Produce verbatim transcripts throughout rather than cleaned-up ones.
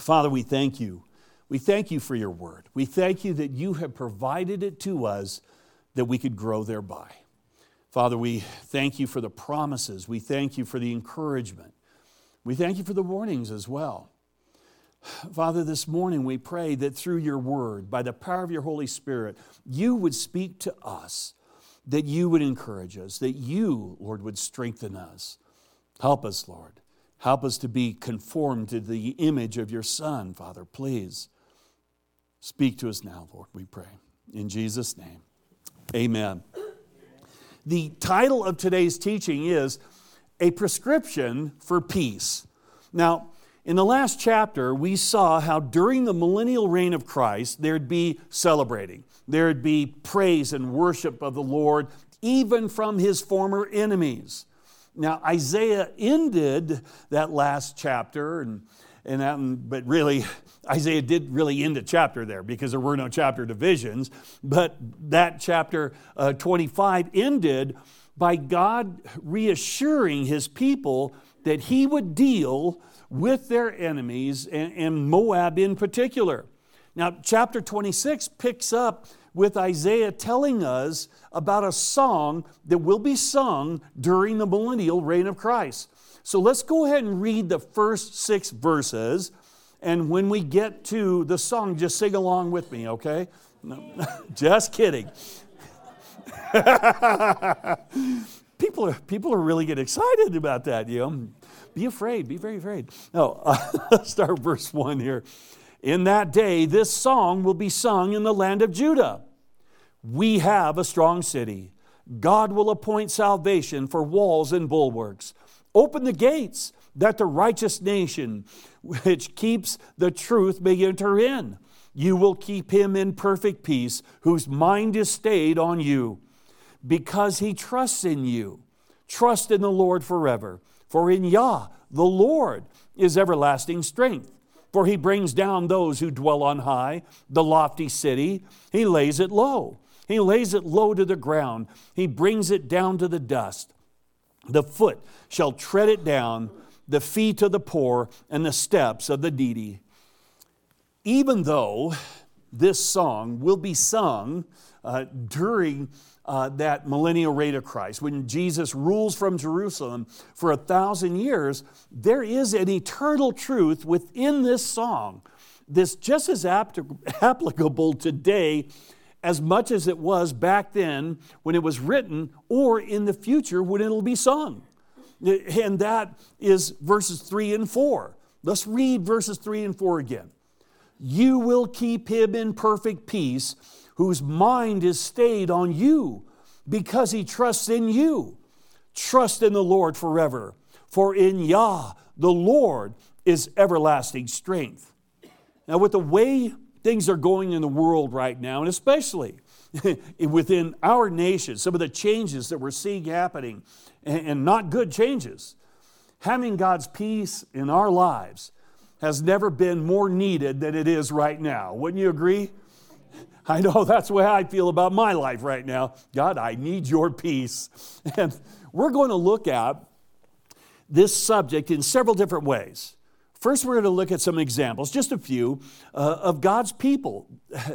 Father, we thank you. We thank you for your word. We thank you that you have provided it to us that we could grow thereby. Father, we thank you for the promises. We thank you for the encouragement. We thank you for the warnings as well. Father, this morning we pray that through your word, by the power of your Holy Spirit, you would speak to us, that you would encourage us, that you, Lord, would strengthen us. Help us, Lord. Help us to be conformed to the image of your Son, Father, please. Speak to us now, Lord, we pray. In Jesus' name, amen. The title of today's teaching is A Prescription for Peace. Now, in the last chapter, we saw how during the millennial reign of Christ, there'd be celebrating. There'd be praise and worship of the Lord, even from his former enemies. Now, Isaiah ended that last chapter, and, and that, but really, Isaiah did really end a chapter there because there were no chapter divisions. But that chapter uh, twenty-five ended by God reassuring his people that he would deal with their enemies, and, and Moab in particular. Now, chapter twenty-six picks up with Isaiah telling us about a song that will be sung during the millennial reign of Christ. So let's go ahead and read the first six verses, and when we get to the song, just sing along with me, okay? No, just kidding. people are people are really getting excited about that, you know. Be afraid, be very afraid. No, uh, let's start verse one here. In that day, this song will be sung in the land of Judah. We have a strong city. God will appoint salvation for walls and bulwarks. Open the gates that the righteous nation, which keeps the truth, may enter in. You will keep him in perfect peace, whose mind is stayed on you, because he trusts in you. Trust in the Lord forever. For in Yah, the Lord, is everlasting strength. For he brings down those who dwell on high, the lofty city. He lays it low. He lays it low to the ground. He brings it down to the dust. The foot shall tread it down, the feet of the poor, and the steps of the needy. Even though this song will be sung uh, during Uh, that millennial reign of Christ, when Jesus rules from Jerusalem for a thousand years, there is an eternal truth within this song that's just as apt- applicable today as much as it was back then when it was written, or in the future when it'll be sung. And that is verses three and four. Let's read verses three and four again. You will keep him in perfect peace, whose mind is stayed on you, because he trusts in you. Trust in the Lord forever, for in Yah, the Lord, is everlasting strength. Now, with the way things are going in the world right now, and especially within our nation, some of the changes that we're seeing happening, and not good changes, having God's peace in our lives has never been more needed than it is right now. Wouldn't you agree? I know that's the way I feel about my life right now. God, I need your peace. And we're going to look at this subject in several different ways. First, we're going to look at some examples, just a few, uh, of God's people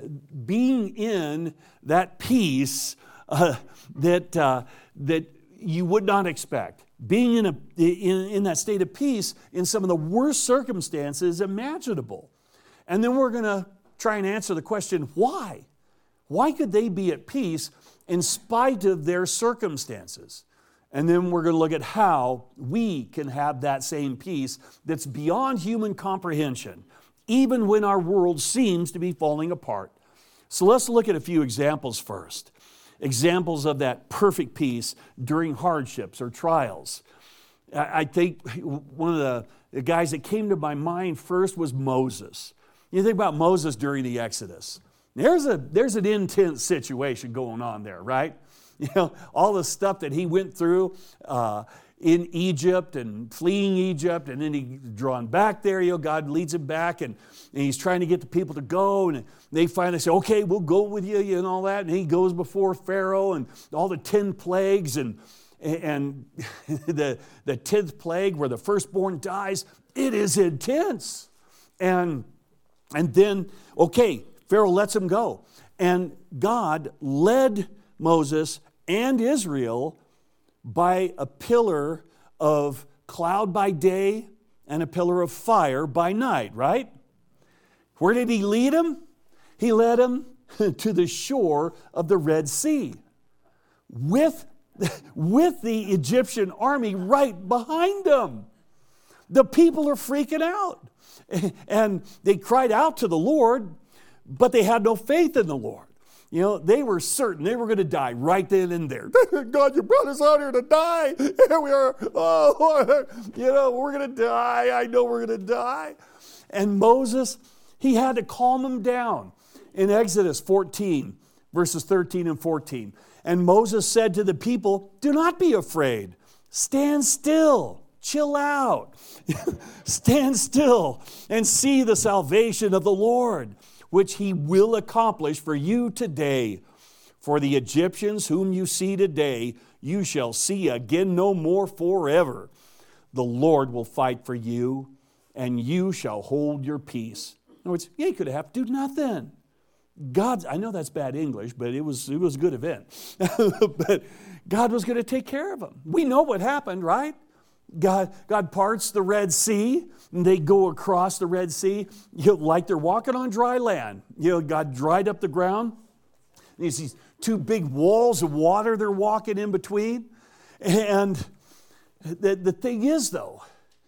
being in that peace uh, that, uh, that you would not expect. Being in, a, in, in that state of peace in some of the worst circumstances imaginable. And then we're going to try and answer the question, why? Why could they be at peace in spite of their circumstances? And then we're going to look at how we can have that same peace that's beyond human comprehension, even when our world seems to be falling apart. So let's look at a few examples first. Examples of that perfect peace during hardships or trials. I think one of the, the guys that came to my mind first was Moses. You think about Moses during the Exodus. There's a there's an intense situation going on there, right? You know, all the stuff that he went through uh, in Egypt and fleeing Egypt, and then he's drawn back there. You know, God leads him back, and, and he's trying to get the people to go, and they finally say, "Okay, we'll go with you," you know, and all that. And he goes before Pharaoh, and all the ten plagues, and and the the tenth plague where the firstborn dies. It is intense. And, and then, okay, Pharaoh lets him go. And God led Moses and Israel by a pillar of cloud by day and a pillar of fire by night, right? Where did he lead them? He led them to the shore of the Red Sea with, with the Egyptian army right behind them. The people are freaking out. And they cried out to the Lord, but they had no faith in the Lord. You know, they were certain they were going to die right then and there. God, you brought us out here to die. Here we are. Oh, you know, we're going to die. I know we're going to die. And Moses, he had to calm them down. In Exodus fourteen, verses thirteen and fourteen. And Moses said to the people, do not be afraid. Stand still. Chill out. Stand still and see the salvation of the Lord, which he will accomplish for you today. For the Egyptians whom you see today, you shall see again no more forever. The Lord will fight for you, and you shall hold your peace. In other words, he could have to do nothing. God, I know that's bad English, but it was, it was a good event. But God was going to take care of them. We know what happened, right? God, God parts the Red Sea, and they go across the Red Sea, you know, like they're walking on dry land. You know, God dried up the ground. And you see two big walls of water they're walking in between. And the, the thing is, though,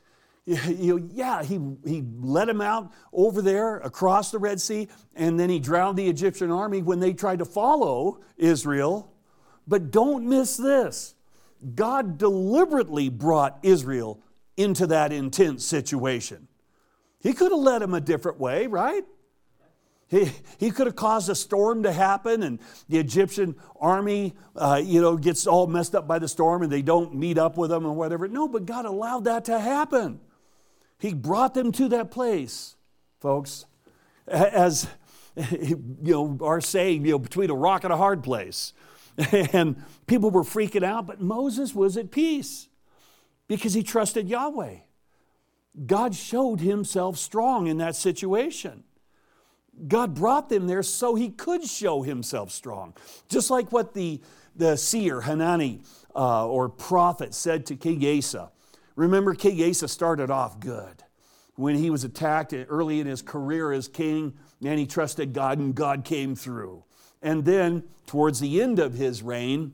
you know, yeah, he, he let them out over there across the Red Sea, and then he drowned the Egyptian army when they tried to follow Israel. But don't miss this. God deliberately brought Israel into that intense situation. He could have led them a different way, right? He, he could have caused a storm to happen, and the Egyptian army, uh, you know, gets all messed up by the storm, and they don't meet up with them or whatever. No, but God allowed that to happen. He brought them to that place, folks, as, you know, our saying, you know, between a rock and a hard place. And people were freaking out, but Moses was at peace because he trusted Yahweh. God showed himself strong in that situation. God brought them there so he could show himself strong. Just like what the, the seer, Hanani, uh, or prophet said to King Asa. Remember, King Asa started off good. When he was attacked early in his career as king, and he trusted God, and God came through. And then, towards the end of his reign,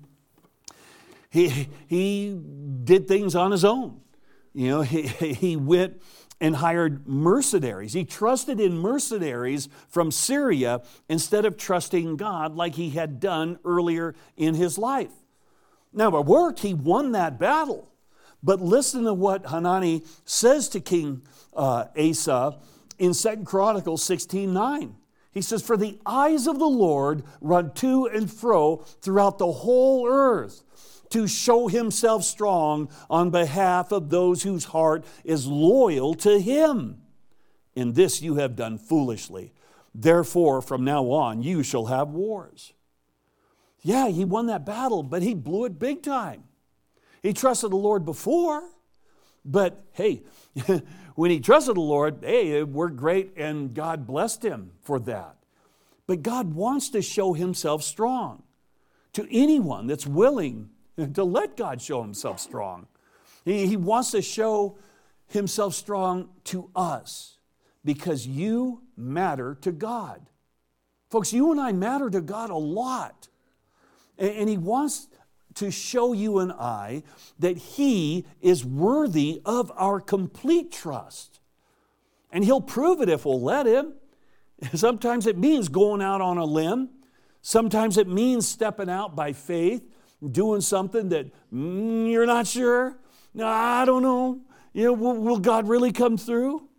he, he did things on his own. You know, he, he went and hired mercenaries. He trusted in mercenaries from Syria instead of trusting God like he had done earlier in his life. Now, it worked. He won that battle. But listen to what Hanani says to King uh, Asa in Second Chronicles sixteen nine. He says, for the eyes of the Lord run to and fro throughout the whole earth to show himself strong on behalf of those whose heart is loyal to him. In this you have done foolishly. Therefore, from now on, you shall have wars. Yeah, he won that battle, but he blew it big time. He trusted the Lord before, but hey, when he trusted the Lord, hey, it worked great, and God blessed him for that. But God wants to show himself strong to anyone that's willing to let God show himself strong. He, he wants to show himself strong to us because you matter to God. Folks, you and I matter to God a lot. And, and he wants to show you and I that he is worthy of our complete trust. And he'll prove it if we'll let him. Sometimes it means going out on a limb. Sometimes it means stepping out by faith, doing something that mm, you're not sure. No, I don't know. You know, will, will God really come through?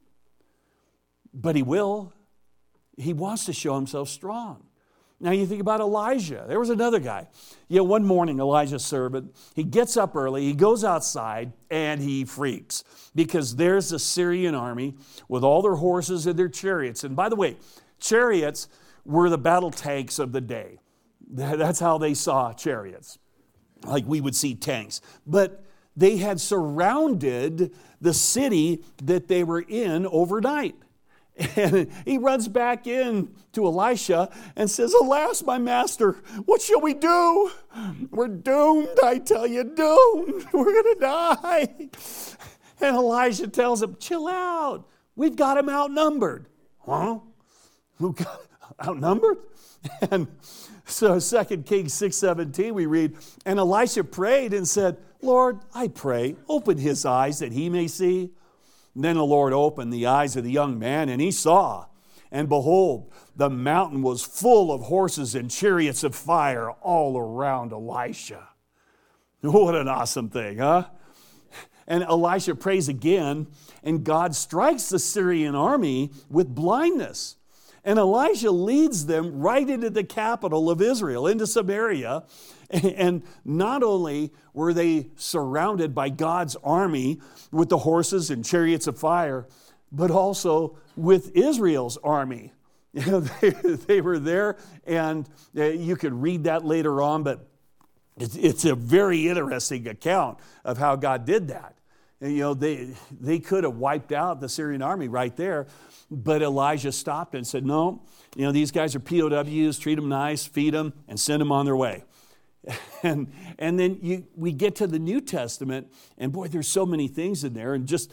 But he will. He wants to show himself strong. Now you think about Elijah. There was another guy. You know, one morning, Elijah's servant, he gets up early, he goes outside, and he freaks because there's the Syrian army with all their horses and their chariots. And by the way, chariots were the battle tanks of the day. That's how they saw chariots, like we would see tanks. But they had surrounded the city that they were in overnight. And he runs back in to Elisha and says, alas, my master, what shall we do? We're doomed, I tell you, doomed. We're going to die. And Elisha tells him, chill out. We've got him outnumbered. Huh? Who got outnumbered? And so Second Kings six seventeen, we read, and Elisha prayed and said, Lord, I pray, open his eyes that he may see. And then the Lord opened the eyes of the young man, and he saw. And behold, the mountain was full of horses and chariots of fire all around Elisha. What an awesome thing, huh? And Elisha prays again, and God strikes the Syrian army with blindness. And Elisha leads them right into the capital of Israel, into Samaria. And not only were they surrounded by God's army with the horses and chariots of fire, but also with Israel's army. You know, they, they were there, and you could read that later on, but it's, it's a very interesting account of how God did that. And, you know, they, they could have wiped out the Syrian army right there, but Elijah stopped and said, no, you know, these guys are P O Ws, treat them nice, feed them, and send them on their way. And, and then you, we get to the New Testament, and boy, there's so many things in there. And just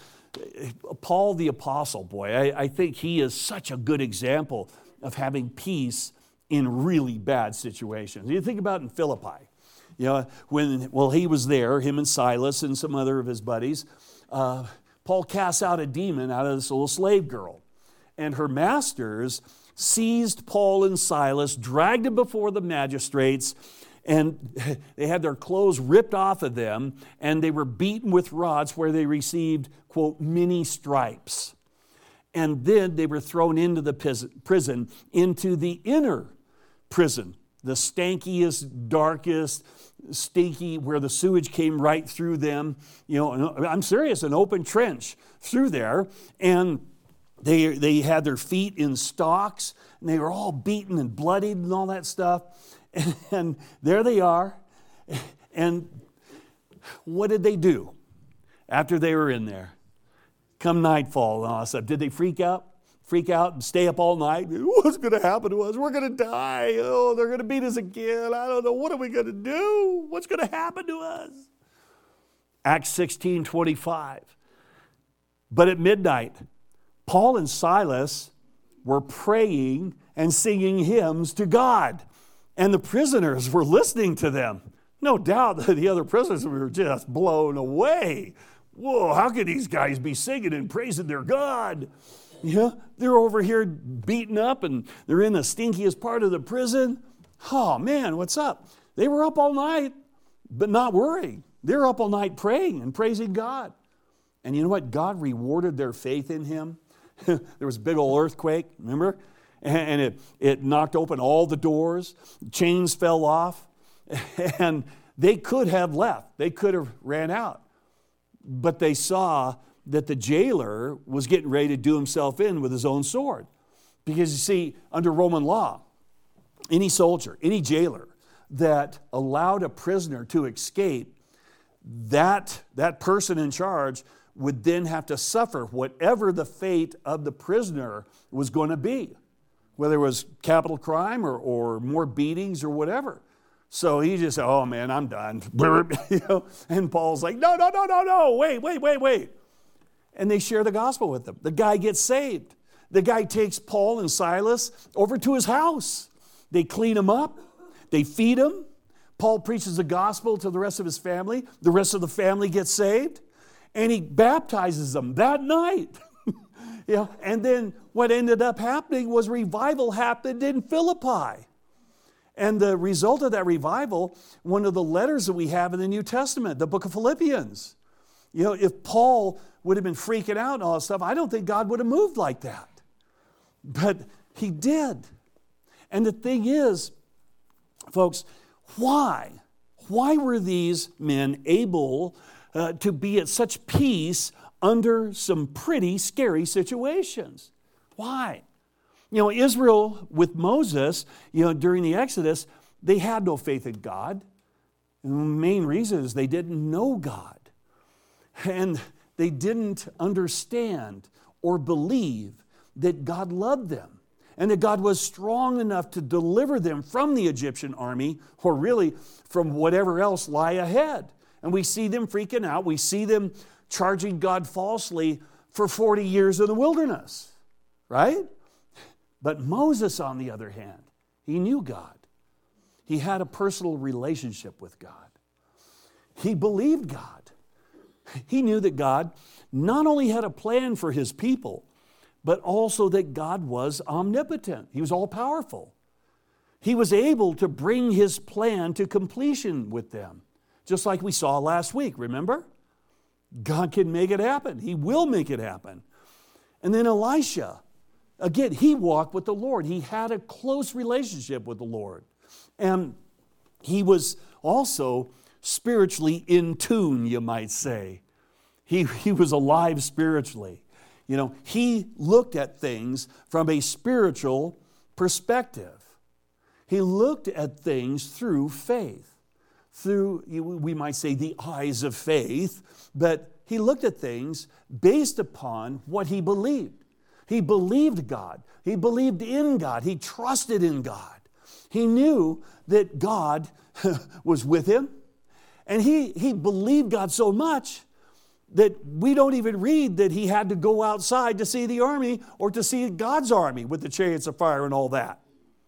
Paul the Apostle, boy, I, I think he is such a good example of having peace in really bad situations. You think about in Philippi, you know, when, well, he was there, him and Silas and some other of his buddies. Uh, Paul casts out a demon out of this little slave girl. And her masters seized Paul and Silas, dragged them before the magistrates, and they had their clothes ripped off of them, and they were beaten with rods where they received, quote, many stripes. And then they were thrown into the prison, into the inner prison, the stankiest, darkest, stinky, where the sewage came right through them. You know, I'm serious, an open trench through there. And they, they had their feet in stocks, and they were all beaten and bloodied and all that stuff. And, and there they are. And what did they do after they were in there? Come nightfall and all that stuff. Did they freak out? Freak out and stay up all night? What's going to happen to us? We're going to die. Oh, they're going to beat us again. I don't know. What are we going to do? What's going to happen to us? Acts sixteen twenty-five. But at midnight, Paul and Silas were praying and singing hymns to God, and the prisoners were listening to them. No doubt that the other prisoners were just blown away. Whoa, how could these guys be singing and praising their God? Yeah, they're over here beaten up, and they're in the stinkiest part of the prison. Oh, man, what's up? They were up all night, but not worrying. They were up all night praying and praising God. And you know what? God rewarded their faith in him. There was a big old earthquake, remember? And it, it knocked open all the doors. Chains fell off. And they could have left. They could have ran out. But they saw that the jailer was getting ready to do himself in with his own sword. Because you see, under Roman law, any soldier, any jailer that allowed a prisoner to escape, that, that person in charge would then have to suffer whatever the fate of the prisoner was going to be, whether it was capital crime or, or more beatings or whatever. So he just said, oh man, I'm done. You know? And Paul's like, no, no, no, no, no, wait, wait, wait, wait. And they share the gospel with them. The guy gets saved. The guy takes Paul and Silas over to his house. They clean him up. They feed him. Paul preaches the gospel to the rest of his family. The rest of the family gets saved. And he baptizes them that night. You know, and then what ended up happening was revival happened in Philippi. And the result of that revival, one of the letters that we have in the New Testament, the book of Philippians. You know, if Paul would have been freaking out and all that stuff, I don't think God would have moved like that. But he did. And the thing is, folks, why? Why were these men able uh, to be at such peace under some pretty scary situations? Why? You know, Israel with Moses, you know, during the Exodus, they had no faith in God. And the main reason is they didn't know God. And they didn't understand or believe that God loved them and that God was strong enough to deliver them from the Egyptian army, or really from whatever else lie ahead. And we see them freaking out. We see them charging God falsely for forty years in the wilderness, right? But Moses, on the other hand, he knew God. He had a personal relationship with God. He believed God. He knew that God not only had a plan for his people, but also that God was omnipotent. He was all-powerful. He was able to bring his plan to completion with them, just like we saw last week, remember? God can make it happen. He will make it happen. And then Elisha, again, he walked with the Lord. He had a close relationship with the Lord. And he was also spiritually in tune, you might say. He, he was alive spiritually. You know, he looked at things from a spiritual perspective. He looked at things through faith, through, we might say, the eyes of faith, but he looked at things based upon what he believed. He believed God. He believed in God. He trusted in God. He knew that God was with him, and he, he believed God so much that we don't even read that he had to go outside to see the army or to see God's army with the chariots of fire and all that.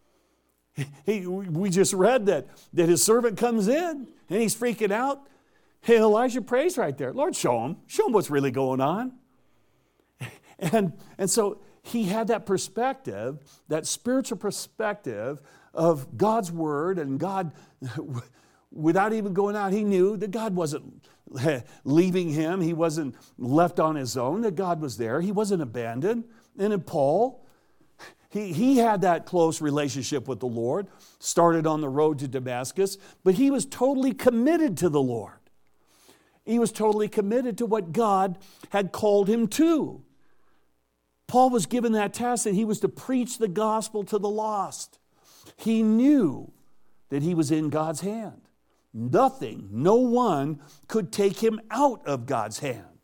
He, we just read that, that his servant comes in and he's freaking out. And Elijah prays right there. Lord, show him. Show him what's really going on. And, and so he had that perspective, that spiritual perspective of God's word, and God, without even going out, he knew that God wasn't leaving him. He wasn't left on his own, that God was there. He wasn't abandoned. And in Paul, he, he had that close relationship with the Lord, started on the road to Damascus, but he was totally committed to the Lord. He was totally committed to what God had called him to. Paul was given that task that he was to preach the gospel to the lost. He knew that he was in God's hand. Nothing, no one could take him out of God's hand.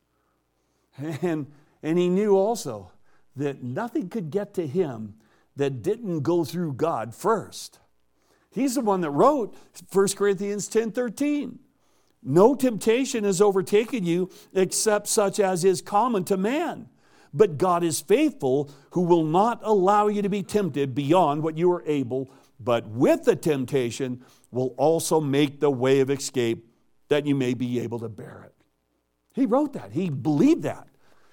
And, and he knew also that nothing could get to him that didn't go through God first. He's the one that wrote First Corinthians ten thirteen. No temptation has overtaken you except such as is common to man. But God is faithful, who will not allow you to be tempted beyond what you are able, but with the temptation will also make the way of escape that you may be able to bear it. He wrote that. He believed that.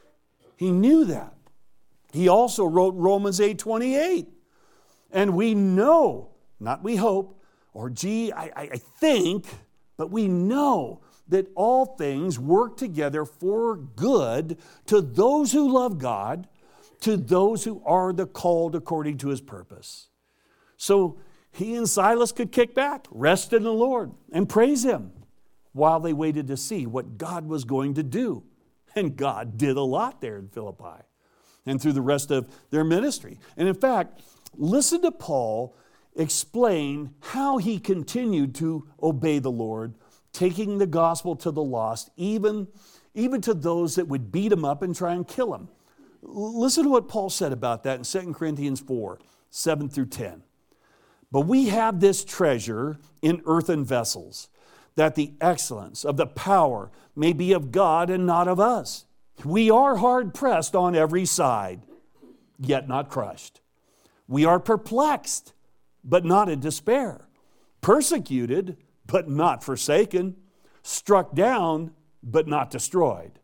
He knew that. He also wrote Romans eight twenty-eight. And we know, not we hope, or gee, I, I think, but we know that all things work together for good to those who love God, to those who are the called according to his purpose. So he and Silas could kick back, rest in the Lord, and praise him while they waited to see what God was going to do. And God did a lot there in Philippi and through the rest of their ministry. And in fact, listen to Paul explain how he continued to obey the Lord, taking the gospel to the lost, even, even to those that would beat him up and try and kill him. Listen to what Paul said about that in Second Corinthians four, seven through ten. But we have this treasure in earthen vessels, that the excellence of the power may be of God and not of us. We are hard pressed on every side, yet not crushed. We are perplexed, but not in despair. Persecuted, but not forsaken. Struck down, but not destroyed.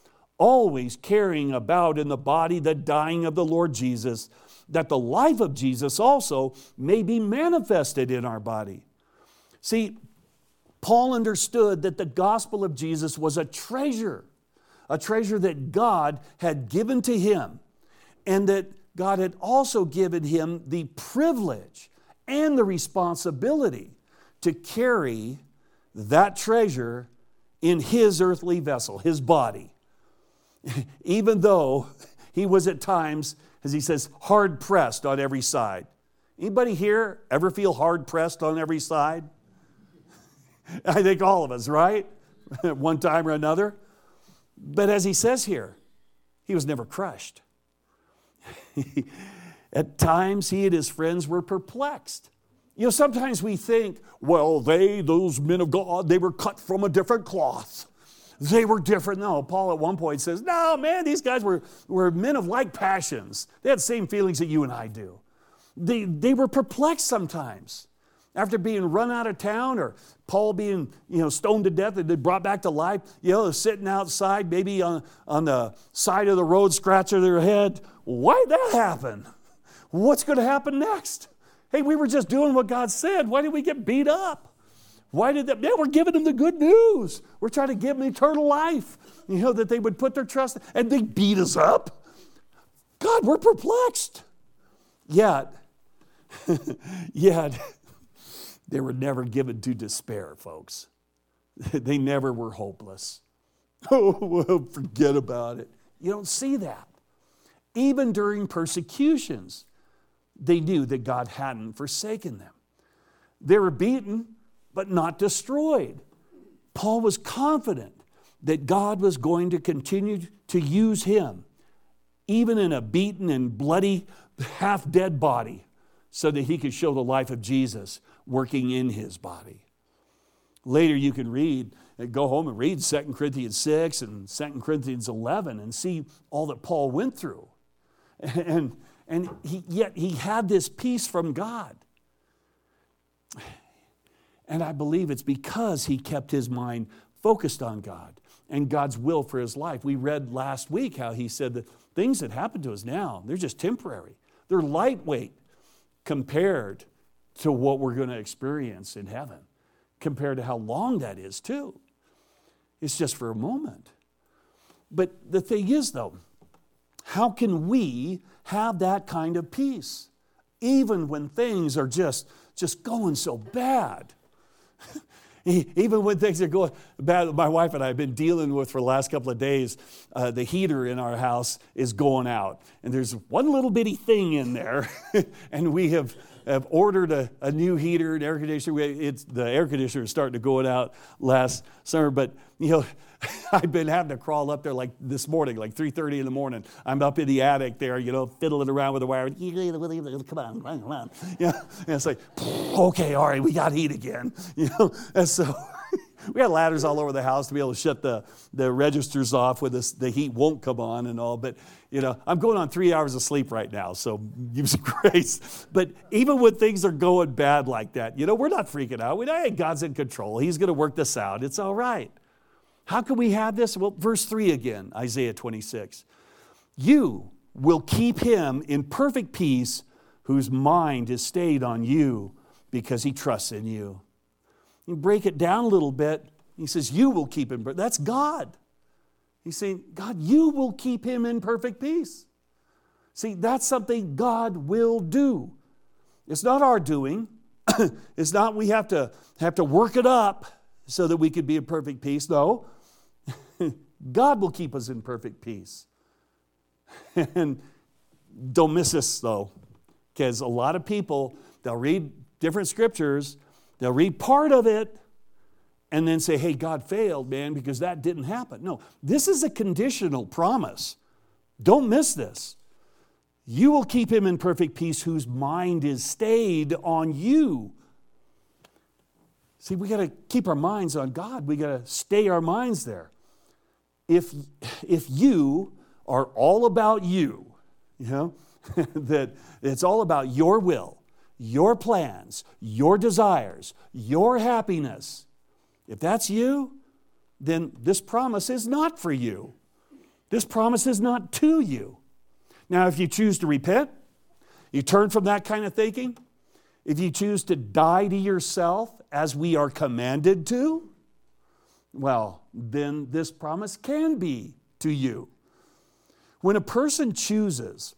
Always carrying about in the body the dying of the Lord Jesus, that the life of Jesus also may be manifested in our body. See, Paul understood that the gospel of Jesus was a treasure, a treasure that God had given to him, and that God had also given him the privilege and the responsibility to carry that treasure in his earthly vessel, his body. Even though he was at times, as he says, hard pressed on every side. Anybody here ever feel hard pressed on every side? I think all of us, right? At one time or another. But as he says here, he was never crushed. At times, he and his friends were perplexed. You know, sometimes we think, well, they, those men of God, they were cut from a different cloth. They were different. No, Paul at one point says, no, man, these guys were, were men of like passions. They had the same feelings that you and I do. They, they were perplexed sometimes. After being run out of town, or Paul being, you know, stoned to death and then brought back to life, you know, sitting outside, maybe on, on the side of the road, scratching their head. Why did that happen? What's going to happen next? Hey, we were just doing what God said. Why did we get beat up? Why did that? Yeah, we're giving them the good news. We're trying to give them eternal life. You know, that they would put their trust in, and they beat us up. God, we're perplexed. Yet, yet, they were never given to despair, folks. They never were hopeless. Oh, well, forget about it. You don't see that. Even during persecutions, they knew that God hadn't forsaken them. They were beaten, but not destroyed. Paul was confident that God was going to continue to use him, even in a beaten and bloody, half-dead body, so that he could show the life of Jesus working in his body. Later you can read, go home and read Second Corinthians six and Second Corinthians eleven and see all that Paul went through. And, and he, yet he had this peace from God. And I believe it's because he kept his mind focused on God and God's will for his life. We read last week how he said that things that happen to us now, they're just temporary. They're lightweight compared to what we're going to experience in heaven, compared to how long that is too. It's just for a moment. But the thing is though, how can we have that kind of peace, even when things are just, just going so bad? Even when things are going bad, my wife and I have been dealing with for the last couple of days, uh, the heater in our house is going out. And there's one little bitty thing in there. And we have, have ordered a, a new heater and air conditioner. It's, the air conditioner is starting to go out last summer. But, you know, I've been having to crawl up there like this morning, like three thirty in the morning. I'm up in the attic there, you know, fiddling around with the wire. Come on, come on. Yeah, and it's like, okay, all right, we got heat again. You know, and so we got ladders all over the house to be able to shut the, the registers off when this, the heat won't come on and all. But, you know, I'm going on three hours of sleep right now, so give me some grace. But even when things are going bad like that, you know, we're not freaking out. We know, hey, God's in control. He's going to work this out. It's all right. How can we have this? Well, verse three again, Isaiah twenty-six. You will keep him in perfect peace whose mind is stayed on you because he trusts in you. You break it down a little bit. He says, you will keep him. That's God. He's saying, God, you will keep him in perfect peace. See, that's something God will do. It's not our doing. It's not we have to have to work it up so that we could be in perfect peace. No. God will keep us in perfect peace. And don't miss this though, because a lot of people, they'll read different scriptures, they'll read part of it, and then say, hey, God failed, man, because that didn't happen. No, this is a conditional promise. Don't miss this. You will keep him in perfect peace whose mind is stayed on you. See, we got to keep our minds on God. We got to stay our minds there. If, if you are all about you, you know, that it's all about your will, your plans, your desires, your happiness, if that's you, then this promise is not for you. This promise is not to you. Now, if you choose to repent, you turn from that kind of thinking, if you choose to die to yourself as we are commanded to, well, then this promise can be to you. When a person chooses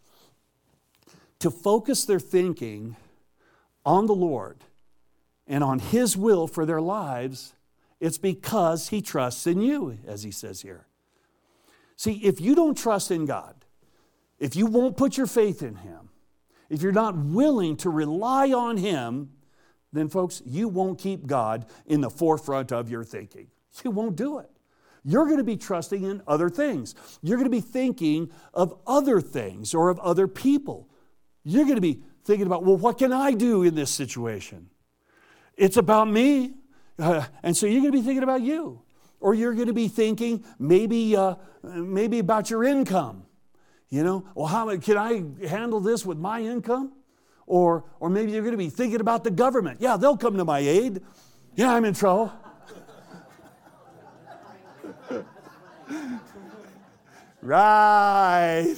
to focus their thinking on the Lord and on His will for their lives, it's because He trusts in you, as He says here. See, if you don't trust in God, if you won't put your faith in Him, if you're not willing to rely on Him, then folks, you won't keep God in the forefront of your thinking. You won't do it. you're going to be trusting in other things. You're going to be thinking of other things or of other people. You're going to be thinking about, well, what can I do in this situation? It's about me. Uh, and so you're going to be thinking about you. Or you're going to be thinking maybe, uh, maybe about your income. You know, well, how can I handle this with my income? Or, or maybe you're going to be thinking about the government. Yeah, they'll come to my aid. Yeah, I'm in trouble. Right.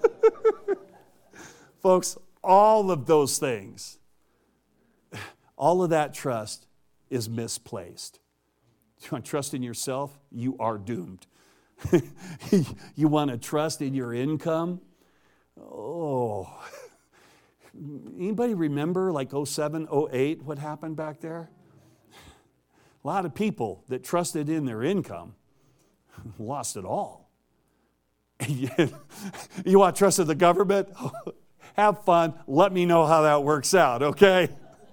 Folks, all of those things, all of that trust is misplaced. You want to trust in yourself? You are doomed. You want to trust in your income? Oh. Anybody remember like oh seven, oh eight, what happened back there? A lot of people that trusted in their income lost it all. You want to trust in the government? Have fun. Let me know how that works out, okay?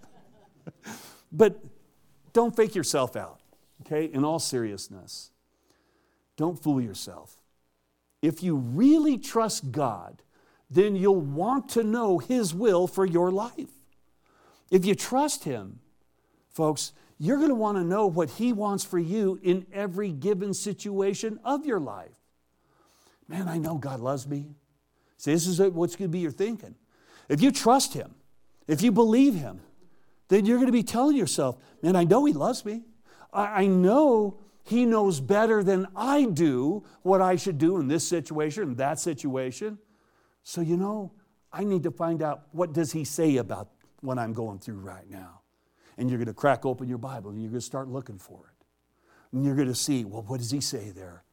But don't fake yourself out. Okay, in all seriousness, don't fool yourself. If you really trust God, then you'll want to know His will for your life. If you trust Him, folks, you're going to want to know what He wants for you in every given situation of your life. Man, I know God loves me. See, this is what's going to be your thinking. If you trust Him, if you believe Him, then you're going to be telling yourself, man, I know He loves me. I know He knows better than I do what I should do in this situation, in that situation. So, you know, I need to find out, what does He say about what I'm going through right now? And you're going to crack open your Bible and you're going to start looking for it. And you're going to see, well, what does He say there?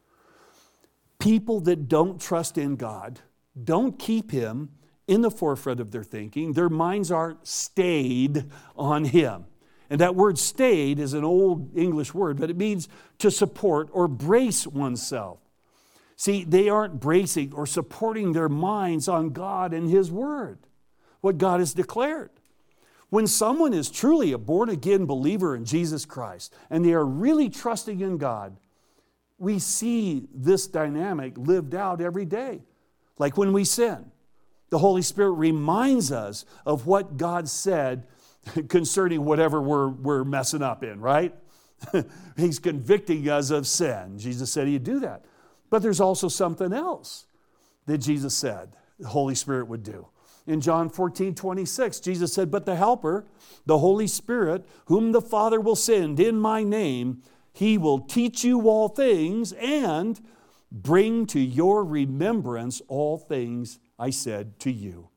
People that don't trust in God don't keep Him in the forefront of their thinking. Their minds aren't stayed on Him. And that word stayed is an old English word, but it means to support or brace oneself. See, they aren't bracing or supporting their minds on God and His Word, what God has declared. When someone is truly a born-again believer in Jesus Christ and they are really trusting in God, we see this dynamic lived out every day. Like when we sin, the Holy Spirit reminds us of what God said concerning whatever we're, we're messing up in, right? He's convicting us of sin. Jesus said He'd do that. But there's also something else that Jesus said the Holy Spirit would do. In John fourteen twenty-six, Jesus said, but the Helper, the Holy Spirit, whom the Father will send in my name, He will teach you all things and bring to your remembrance all things I said to you.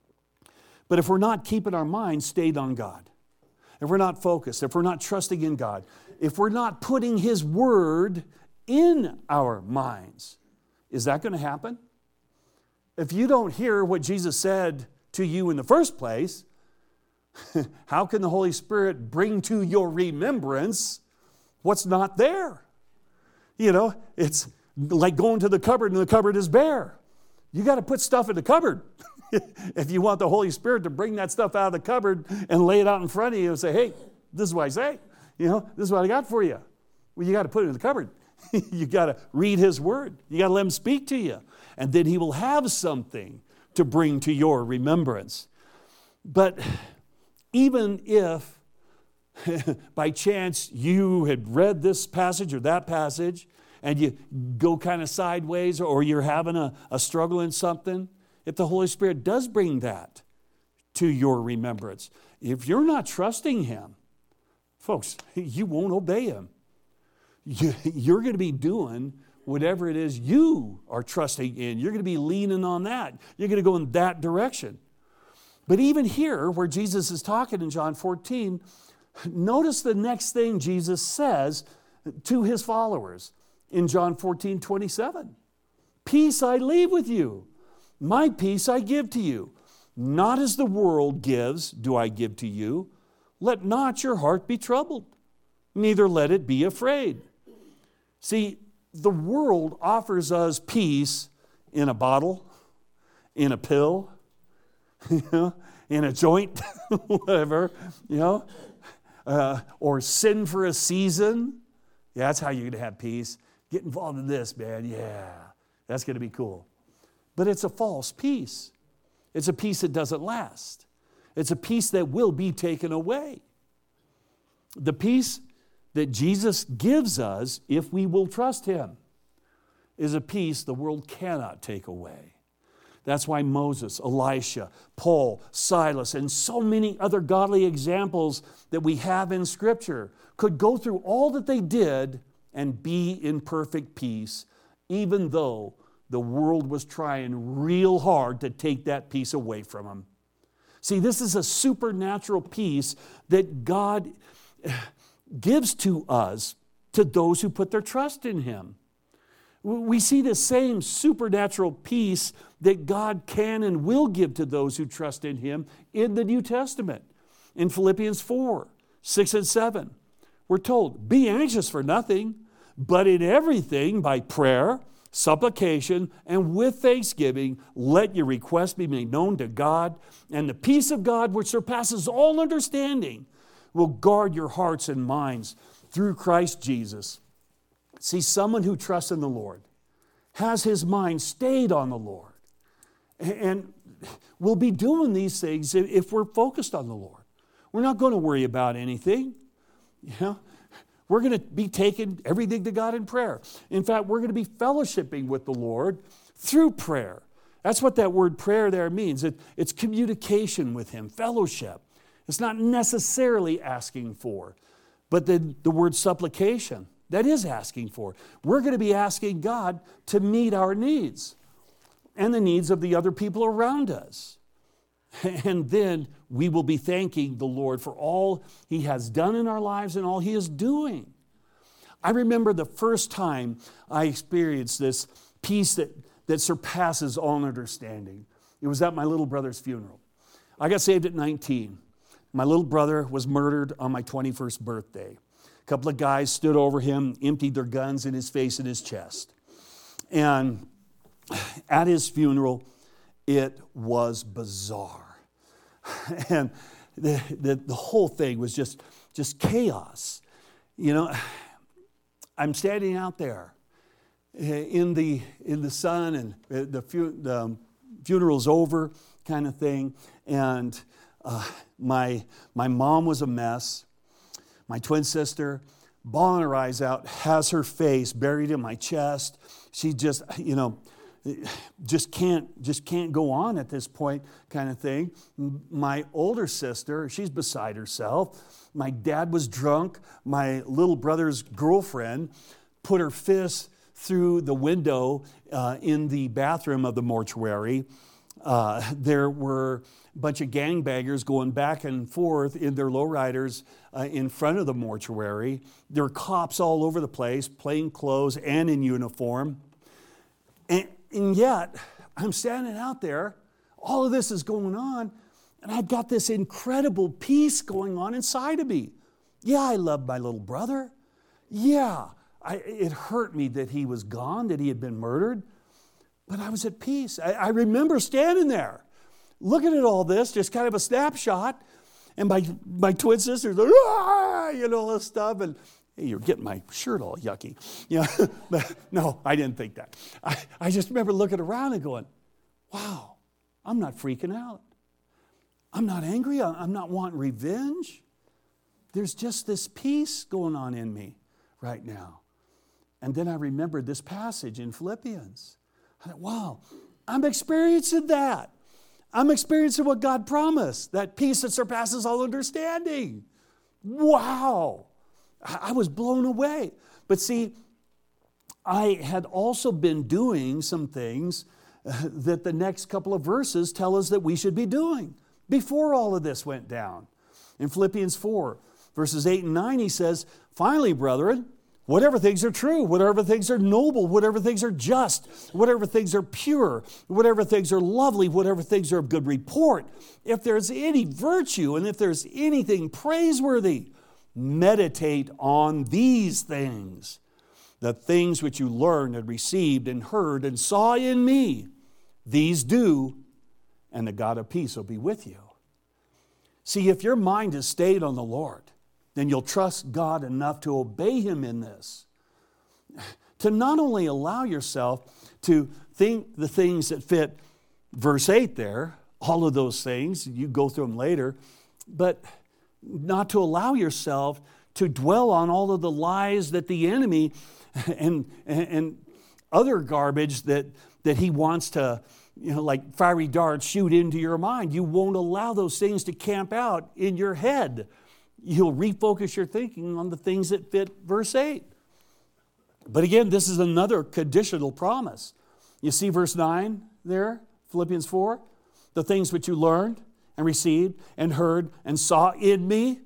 But if we're not keeping our minds stayed on God, if we're not focused, if we're not trusting in God, if we're not putting His Word in our minds, is that going to happen? If you don't hear what Jesus said to you in the first place, how can the Holy Spirit bring to your remembrance what's not there? You know, it's like going to the cupboard and the cupboard is bare. You got to put stuff in the cupboard. If you want the Holy Spirit to bring that stuff out of the cupboard and lay it out in front of you and say, hey, this is what I say. You know, this is what I got for you. Well, you got to put it in the cupboard. You got to read His Word. You got to let Him speak to you. And then He will have something to bring to your remembrance. But even if by chance you had read this passage or that passage and you go kind of sideways or you're having a, a struggle in something, if the Holy Spirit does bring that to your remembrance, if you're not trusting Him, folks, you won't obey Him. You, you're going to be doing whatever it is you are trusting in. You're going to be leaning on that. You're going to go in that direction. But even here, where Jesus is talking in John fourteen, notice the next thing Jesus says to His followers in John fourteen twenty-seven. Peace I leave with you. My peace I give to you. Not as the world gives do I give to you. Let not your heart be troubled, neither let it be afraid. See, the world offers us peace in a bottle, in a pill, you know, in a joint, whatever, you know, uh, or sin for a season. Yeah, that's how you're going to have peace. get involved in this, man. Yeah, that's going to be cool. But it's a false peace. It's a peace that doesn't last. It's a peace that will be taken away. The peace that Jesus gives us, if we will trust Him, is a peace the world cannot take away. That's why Moses, Elisha, Paul, Silas, and so many other godly examples that we have in Scripture could go through all that they did and be in perfect peace, even though the world was trying real hard to take that peace away from them. See, this is a supernatural peace that God gives to us, to those who put their trust in Him. We see the same supernatural peace that God can and will give to those who trust in Him in the New Testament. In Philippians four, six and seven, we're told, be anxious for nothing, but in everything by prayer, supplication, and with thanksgiving, let your requests be made known to God, and the peace of God, which surpasses all understanding, will guard your hearts and minds through Christ Jesus. See, someone who trusts in the Lord has his mind stayed on the Lord, and we'll be doing these things if we're focused on the Lord. We're not going to worry about anything. You know, we're going to be taking everything to God in prayer. In fact, we're going to be fellowshipping with the Lord through prayer. That's what that word prayer there means. It, it's communication with Him, fellowship. It's not necessarily asking for, but the, the word supplication, that is asking for. We're going to be asking God to meet our needs and the needs of the other people around us. And then we will be thanking the Lord for all He has done in our lives and all He is doing. I remember the first time I experienced this peace that, that surpasses all understanding. It was at my little brother's funeral. I got saved at nineteen. My little brother was murdered on my twenty-first birthday. A couple of guys stood over him, emptied their guns in his face and his chest. And at his funeral, it was bizarre. And the, the, the whole thing was just, just chaos. You know, I'm standing out there in the, in the sun, and the, the funeral's over kind of thing. And uh, my, my mom was a mess. My twin sister, bawling her eyes out, has her face buried in my chest. She just, you know, just can't, just can't go on at this point kind of thing. My older sister, she's beside herself. My dad was drunk. My little brother's girlfriend put her fist through the window uh, in the bathroom of the mortuary. Uh, there were a bunch of gangbangers going back and forth in their lowriders uh, in front of the mortuary. There were cops all over the place, plain clothes and in uniform. And, and yet, I'm standing out there, all of this is going on, and I've got this incredible peace going on inside of me. Yeah, I love my little brother. Yeah, I, it hurt me that he was gone, that he had been murdered. But I was at peace. I, I remember standing there, looking at all this, just kind of a snapshot, and my, my twin sisters, ah, you know, all this stuff, and hey, you're getting my shirt all yucky. You know, but no, I didn't think that. I, I just remember looking around and going, wow, I'm not freaking out. I'm not angry. I'm not wanting revenge. There's just this peace going on in me right now. And then I remembered this passage in Philippians. I thought, wow, I'm experiencing that. I'm experiencing what God promised, that peace that surpasses all understanding. Wow. I was blown away. But see, I had also been doing some things that the next couple of verses tell us that we should be doing before all of this went down. In Philippians four, verses eight and nine, he says, finally, brethren, whatever things are true, whatever things are noble, whatever things are just, whatever things are pure, whatever things are lovely, whatever things are of good report, if there's any virtue and if there's anything praiseworthy, meditate on these things, the things which you learned and received and heard and saw in me. These do, and the God of peace will be with you. See, if your mind is stayed on the Lord, then you'll trust God enough to obey Him in this. to not only allow yourself to think the things that fit verse eight there, all of those things, you go through them later, but not to allow yourself to dwell on all of the lies that the enemy and, and, and other garbage that, that he wants to, you know, like fiery darts, shoot into your mind. You won't allow those things to camp out in your head. You'll refocus your thinking on the things that fit verse eight. But again, this is another conditional promise. You see verse nine there, Philippians four? The things which you learned and received and heard and saw in me,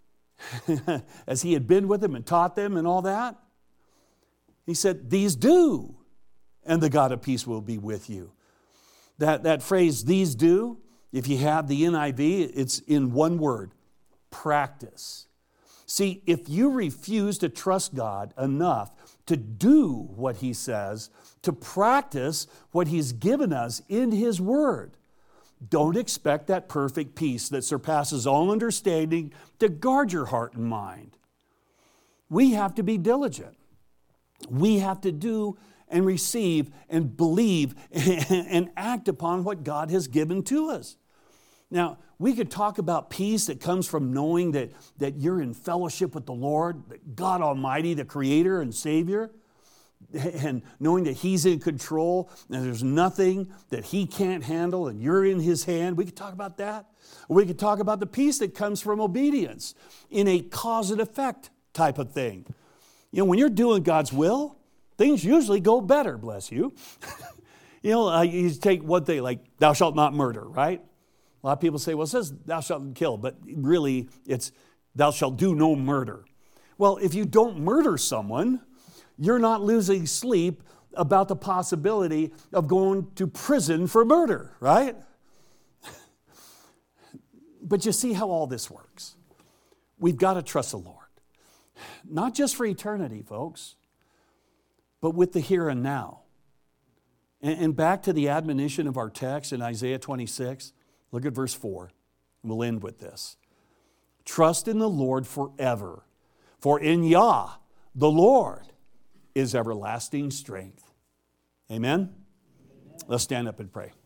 as he had been with them and taught them and all that. He said, these do, and the God of peace will be with you. That, that phrase, these do, if you have the N I V, it's in one word, practice. See, if you refuse to trust God enough to do what he says, to practice what he's given us in his word, don't expect that perfect peace that surpasses all understanding to guard your heart and mind. We have to be diligent. We have to do and receive and believe and act upon what God has given to us. Now, we could talk about peace that comes from knowing that, that you're in fellowship with the Lord, that God Almighty, the Creator and Savior, and knowing that he's in control and there's nothing that he can't handle and you're in his hand. We could talk about that. Or we could talk about the peace that comes from obedience in a cause and effect type of thing. You know, when you're doing God's will, things usually go better, bless you. You know, uh, you take one thing like thou shalt not murder, right? A lot of people say, well, it says thou shalt kill, but really it's thou shalt do no murder. Well, if you don't murder someone, you're not losing sleep about the possibility of going to prison for murder, right? But you see how all this works. We've got to trust the Lord. Not just for eternity, folks, but with the here and now. And back to the admonition of our text in Isaiah twenty-six, look at verse four. We'll end with this. Trust in the Lord forever, for in Yah, the Lord, is everlasting strength. Amen? Amen? Let's stand up and pray.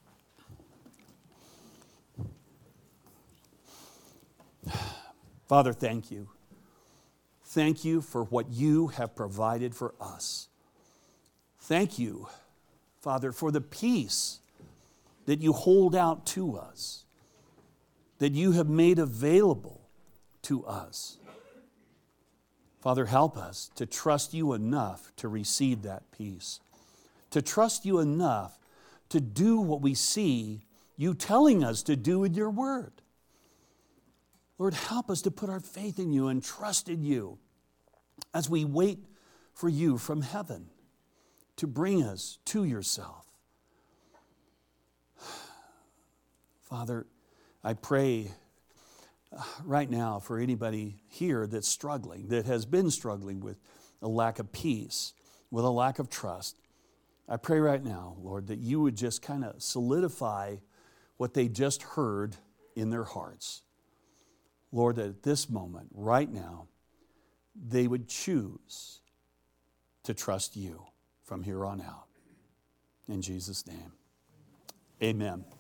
Father, thank you. Thank you for what you have provided for us. Thank you, Father, for the peace that you hold out to us, that you have made available to us. Father, help us to trust you enough to receive that peace, to trust you enough to do what we see you telling us to do in your word. Lord, help us to put our faith in you and trust in you as we wait for you from heaven to bring us to yourself. Father, I pray right now for anybody here that's struggling, that has been struggling with a lack of peace, with a lack of trust. I pray right now, Lord, that you would just kind of solidify what they just heard in their hearts. Lord, that at this moment, right now, they would choose to trust you from here on out. In Jesus' name, amen.